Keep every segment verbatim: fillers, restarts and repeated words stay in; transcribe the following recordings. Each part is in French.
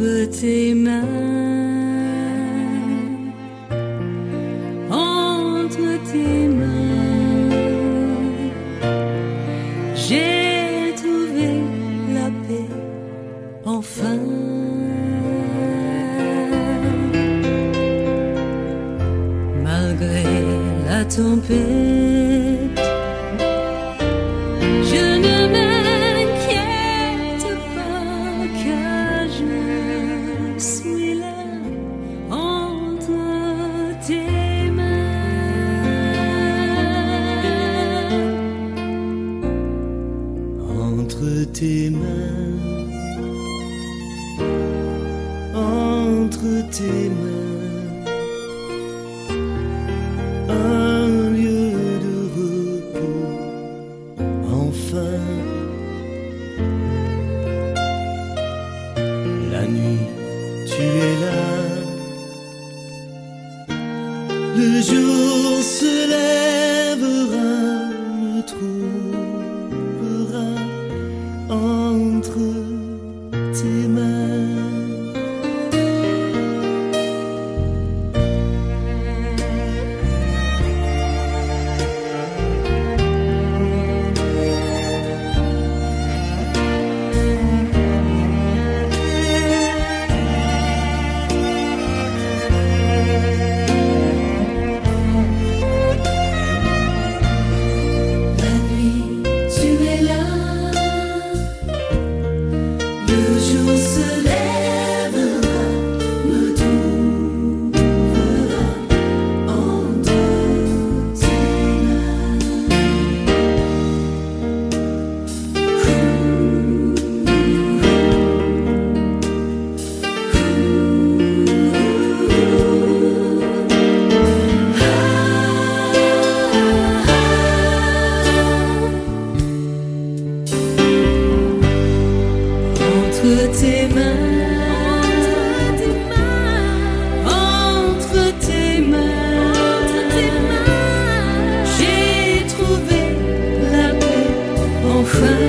entre tes mains, entre tes mains, j'ai trouvé la paix, enfin. Malgré la tempête, je ne m'inquiète pas, car je suis là entre tes mains, entre tes mains, entre tes mains. Un lieu de repos, enfin. La nuit, tu es là. Le jour se lèvera, me trouvera entre tes mains. Entre tes mains, entre tes mains, j'ai trouvé la paix, enfin.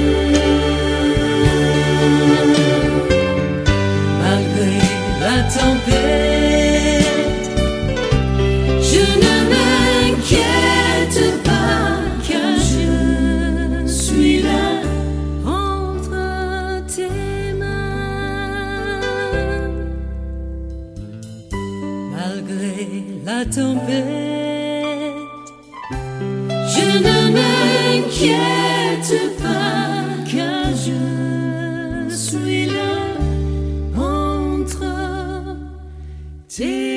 Malgré la tempête, je ne m'inquiète pas, car je suis là entre tes mains. Malgré la tempête, je ne m'inquiète pas, car je suis là entre tes mains.